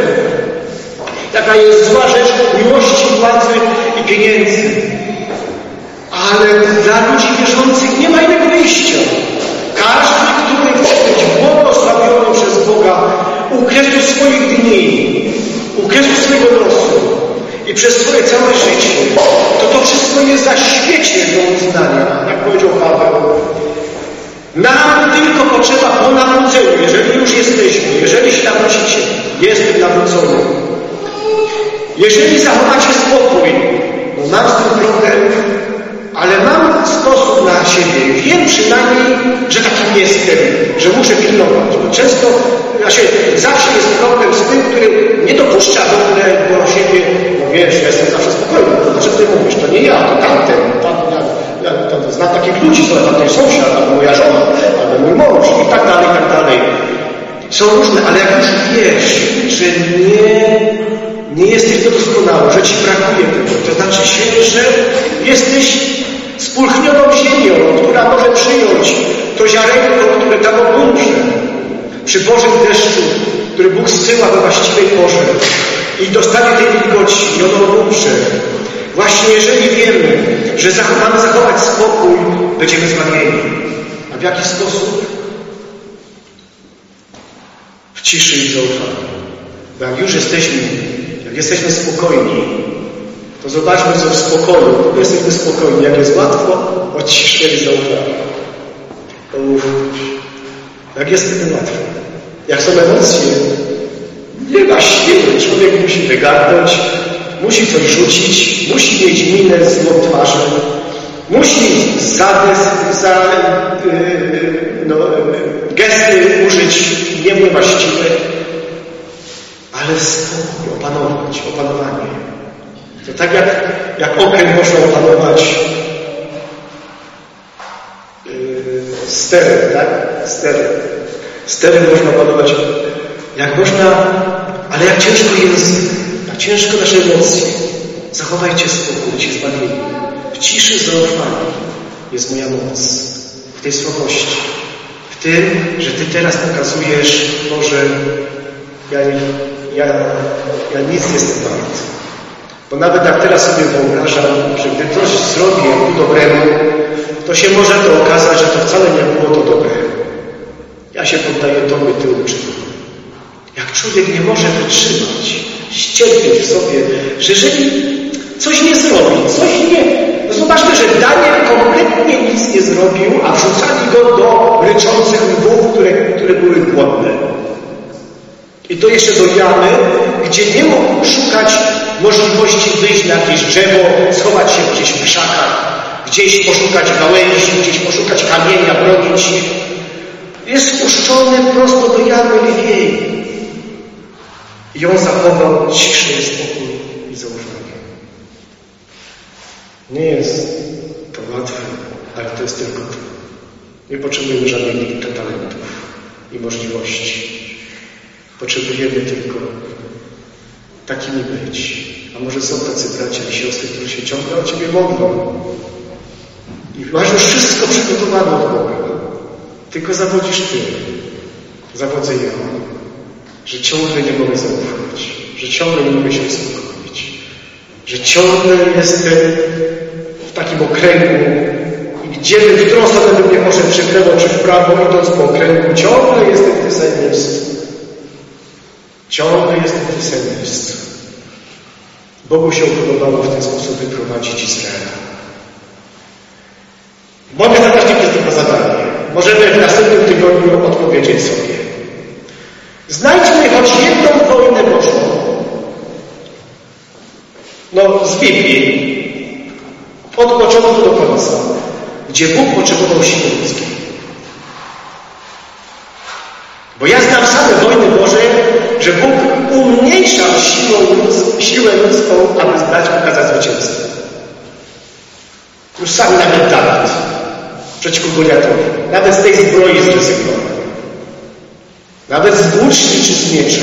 Jaka jest zła rzecz miłości, władzy i pieniędzy. Ale ale dla ludzi wierzących nie ma innego wyjścia. Każdy, który chce być błogosławiony przez Boga u kresu swoich dni, u kresu swojego losu i przez swoje całe życie, to to wszystko jest za świecie do uznania, jak powiedział Paweł. Nam tylko potrzeba po nawróceniu, jeżeli już jesteśmy, jeżeli się nawrócicie, jestem nawrócony. Jeżeli zachowacie spokój, no mam z tym problem, ale mam sposób na siebie. Wiem przynajmniej, że takim jestem, że muszę pilnować. Bo często, znaczy, zawsze jest problem z tym, który nie dopuszcza w ogóle do siebie, no wiesz, ja jestem zawsze spokojny. To czym ty mówisz? To nie ja, to tamten. Tam, ja, ja tam, znam takich ludzi, to tamten sąsiad, albo moja żona, albo mój mąż i tak dalej, i tak dalej. Są różne, ale jak już wiesz, że nie, nie jesteś doskonały, że ci brakuje tego, to znaczy się, że jesteś spulchnioną ziemią, która może przyjąć to ziarenko, które tam obumrze przy Bożym deszczu, który Bóg zsyła we właściwej porze i dostanie tej wilgoci i ono obumrze. Właśnie jeżeli wiemy, że mamy zachować spokój, będziemy zbawieni. A w jaki sposób? W ciszy i zaufaniu. Bo jak już jesteśmy, jak jesteśmy spokojni, to zobaczmy, co w spokoju, bo jesteśmy spokojni, jak jest łatwo, o ciszę i zaufaniu. Uff, jak jest wtedy łatwo. Jak są emocje, nie ma siły, człowiek musi wygarnąć, musi coś rzucić, musi mieć minę złą twarzą, musi za, za yy, no, gesty użyć niewłaściwe, ale spokój, opanować, opanowanie. To tak jak, jak okręt można opanować yy, sterem, tak? Sterem. Sterem można opanować. Jak można, ale jak ciężko jest, jak ciężko nasze emocje. Zachowajcie spokój, ci zbawieni. W ciszy zaufania jest moja moc. W tej słabości. W tym, że Ty teraz pokazujesz, Boże, ja, ja, ja nic nie jestem wart. Bo nawet jak teraz sobie wyobrażam, że gdy coś zrobię ku dobremu, to się może to okazać, że to wcale nie było to dobre. Ja się poddaję Tobie, Ty uczyń. Jak człowiek nie może wytrzymać, ścierpieć w sobie, że jeżeli coś nie zrobi, coś nie... No zobaczmy, że Daniel kompletnie nic nie zrobił, a wrzucali go do ryczących lwów, które, które były głodne. I to jeszcze do jamy, gdzie nie mógł szukać możliwości wyjść na jakieś drzewo, schować się gdzieś w krzakach, gdzieś poszukać gałęzi, gdzieś poszukać kamienia, bronić się. Jest spuszczony prosto do jamy lwiej. I on zachował ciszę i spokój i zaufanie. Nie jest to łatwe, ale to jest tylko to. Nie potrzebujemy żadnych talentów i możliwości. Potrzebujemy tylko takimi być. A może są tacy bracia i siostry, którzy się ciągle o Ciebie modlą. I masz już wszystko przygotowane od Boga. Tylko zawodzisz Ty. Zawodzę ja. Że ciągle nie mogę zaufać. Że ciągle nie mogę się uspokoić. Że ciągle jestem w takim okręgu i gdzie bym w którą stronę bym nie poszedł, czy w lewo, czy w prawo, idąc po okręgu, ciągle jestem w tym samym miejscu. Ciągle jestem w tym samym miejscu. Bogu się podobało w ten sposób wyprowadzić Izraela. Mogę zadać takie tylko zadanie. Możemy w następnym tygodniu odpowiedzieć sobie. Znajdźmy choć jedną wojnę Bożą. No, z Biblii. Od początku do końca. Gdzie Bóg potrzebował siły ludzkiej. Bo ja znam same wojny Boże, że Bóg umniejszał siłą, siłę ludzką, aby zbrać, pokazać zwycięstwo. Już sami nawet Dawid przeciwko Goliatowi. Nawet z tej zbroi zrezygnował. Nawet z włóczni czy z miecza.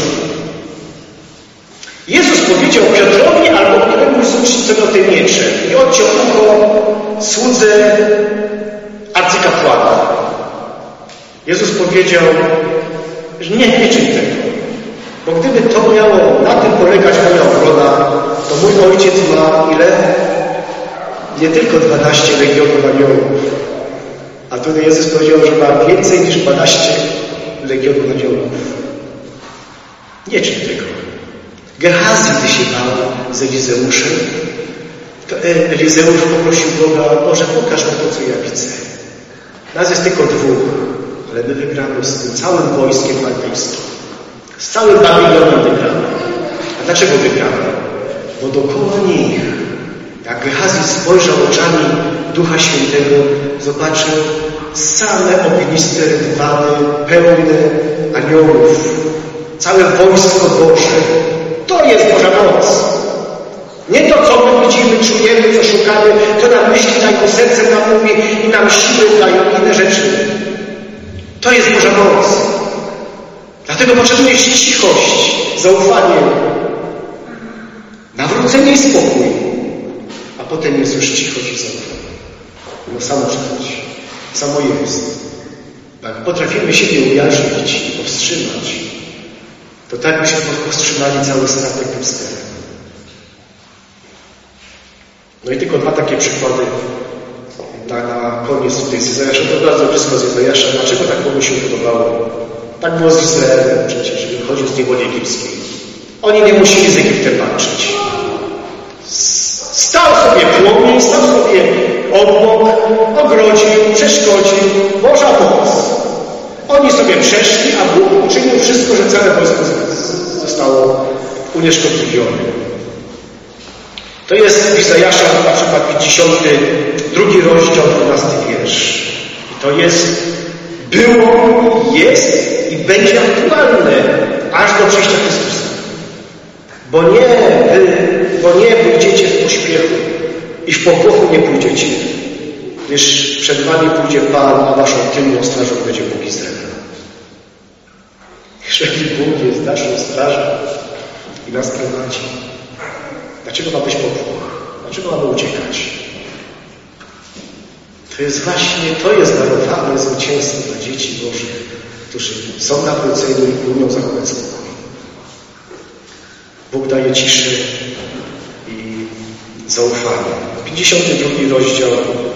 Jezus powiedział Piotrowi albo któremuś z uczniów o tym miecze i odciął ucho słudze arcykapłana. Jezus powiedział, że nie, nie czyń tego. Bo gdyby to miało na tym polegać moja obrona, to mój ojciec ma ile? nie tylko dwanaście legionów aniołów, a tutaj Jezus powiedział, że ma więcej niż dwanaście legionów aniołów. Nie czyń tego. Gehazi, gdy się bał z Elizeuszem, to Elizeusz poprosił Boga: Boże, pokaż mi to, co ja widzę. Nas jest tylko dwóch, ale my wygramy z tym całym wojskiem chaldejskim. Z całym Babilonem wygramy. A dlaczego wygramy? Bo dookoła nich, jak Gehazi spojrzał oczami Ducha Świętego, zobaczył same ogniste rydwany, pełne aniołów. Całe wojsko Boże. To jest Boża moc. Nie to, co my widzimy, czujemy, co szukamy, co nam myśli dają, serce nam mówi i nam siły dają, inne rzeczy. To jest Boża moc. Dlatego potrzebujesz cichość, zaufanie, nawrócenie i spokój. A potem jest już cichość i zaufanie. No samo przychodzi. Samo jest. Jak potrafimy siebie ujarzmić i powstrzymać, to tak byśmy powstrzymali cały statek tym sterem. No i tylko dwa takie przykłady na, na koniec tutaj z Izajasza. To bardzo blisko z Izajasza. Dlaczego tak Bogu się podobało? Tak było z Izraelem przecież, że wychodził z niewoli egipskiej. Oni nie musieli z Egiptem walczyć. Stał sobie płomień, stał sobie obok, ogrodził, przeszkodził. Boża moc. Oni sobie przeszli, a Bóg uczynił wszystko, że całe wojsko zostało unieszkodliwione. To jest w Izajasza na przykład dziesiąty, drugi rozdział, dwunasty wiersz. I to jest, było, jest i będzie aktualne aż do przyjścia Chrystusa. Bo nie wy, bo nie pójdziecie w pośpiechu i w popłochu nie pójdziecie, gdyż przed wami pójdzie Pan, a waszą tylną strażą będzie Bóg Izraela. Jeżeli Bóg jest naszą strażą i nas prowadzi, dlaczego ma być popłoch? Dlaczego mamy uciekać? To jest właśnie, to jest darowane zwycięstwo dla dzieci Bożych, którzy są nawróceni i umią zachować spokój. Bóg daje ciszę i zaufanie. pięćdziesiąty drugi rozdział,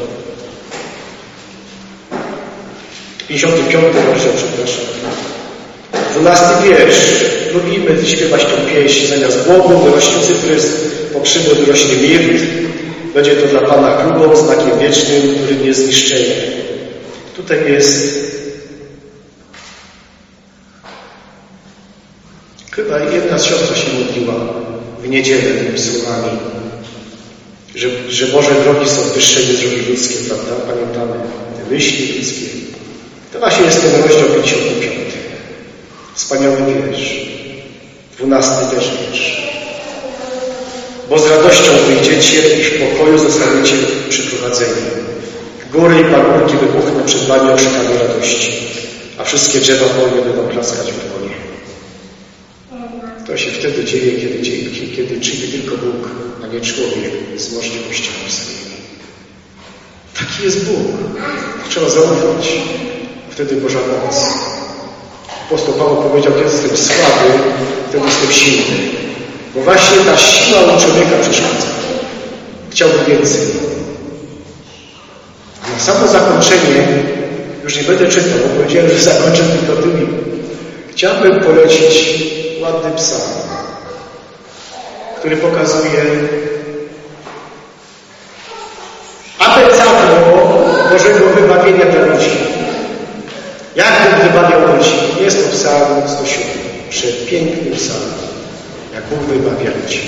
pięćdziesiąty piąty rozdział, przepraszam. dwunasty wiersz. Lubimy śpiewać tą pieśń. Zamiast błogu wyrośnie cyprys, po krzywo wyrośnie mirt. Będzie to dla Pana chlubą, znakiem wiecznym, który nie zniszczeje. Tutaj jest chyba jedna z siostra się modliła w niedzielę tymi słowami, że, że Boże drogi są wyższe niż drogi ludzkie, prawda? Pamiętamy te myśli ludzkie. To właśnie jest ten rozdział pięćdziesiąty piąty. Wspaniały wiersz. Dwunasty też wiersz. Bo z radością wyjdziecie i w pokoju zostaniecie przyprowadzeni. Góry i pagórki wybuchną przed wami okrzykami radości, a wszystkie drzewa wolne będą klaskać w dłonie. To się wtedy dzieje, kiedy, dzieje, kiedy czyni tylko Bóg, a nie człowiek z możliwościami swoimi. Taki jest Bóg. Trzeba zaufać. Wtedy Boża moc. Apostoł Paweł powiedział, kiedy jestem słaby, wtedy jestem silny. Bo właśnie ta siła u człowieka przeszkadza. Chciałby więcej. A na samo zakończenie, już nie będę czytał, bo powiedziałem, że zakończę tylko tymi. Chciałbym polecić ładny psalm, który pokazuje abecadło Bożego wybawienia dla ludzi. Jak Bóg wybawiał ludzi? Jest to psalm sto siódmy. Przepiękny psalm. Jak Bóg wybawia ludzi.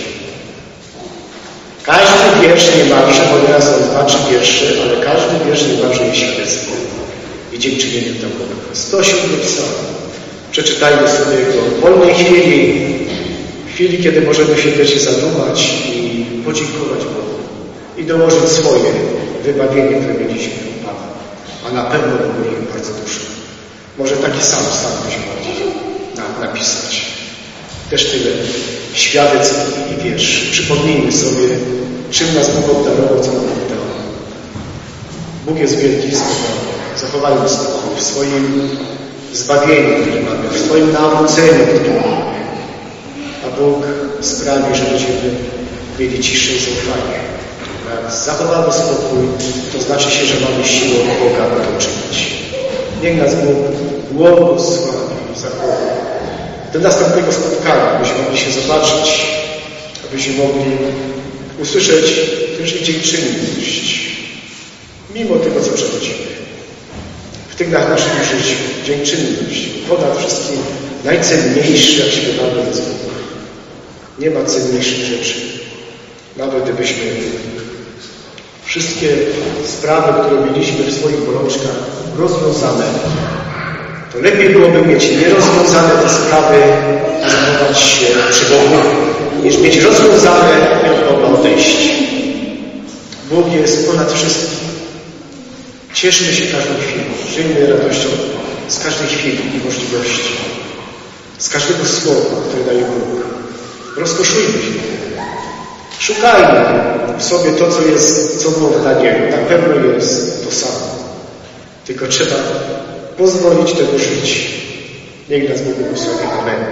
Każdy wiersz niemalże, bo teraz są dwa, trzy wiersze, ale każdy wiersz niemalże jest świadectwem i dziękczynieniem dla Boga. sto siódmy psalm. Przeczytajmy sobie go w wolnej chwili, w chwili, kiedy możemy się też zadumać i podziękować Bogu i dołożyć swoje wybawienie, które mieliśmy u Pana. A na pewno było bardzo dużo. Może taki sam sam byśmy mogli na, napisać. Też tyle świadectw i wierszy. Przypomnijmy sobie, czym nas Bóg obdarował, co nam dał. Bóg jest wielki i wspaniały. Zachowajmy spokój w swoim zbawieniu, które mamy, w swoim nawróceniu, które mamy. A Bóg sprawi, że będziemy mieli ciszę i zaufanie na A jak zachowamy spokój, to znaczy się, że mamy siłę od Boga, by to czynić. Niech nas Bóg błogosławi i zachowa. Do następnego spotkania, abyśmy mogli się zobaczyć, abyśmy mogli usłyszeć też i dziękczynność, mimo tego, co przechodzimy. W tych naszym życiu dziękczynność ponad wszystkim najcenniejszy, jak śpiewamy, jest Bóg. Nie ma cenniejszych rzeczy. Nawet gdybyśmy wszystkie sprawy, które mieliśmy w swoich bolączkach rozwiązane, to lepiej byłoby mieć nierozwiązane te sprawy, a zachować się przy Bogu, niż mieć rozwiązane i od Boga odejść. Bóg jest ponad wszystkim. Cieszmy się każdą chwilą, żyjmy radością z każdej chwili i możliwości, z każdego słowa, które daje Bóg. Rozkoszujmy się. Szukajmy w sobie to, co jest, co było w Danielu. Na pewno jest to samo. Tylko trzeba pozwolić temu żyć. Niech nas Bóg błogosławi. Amen.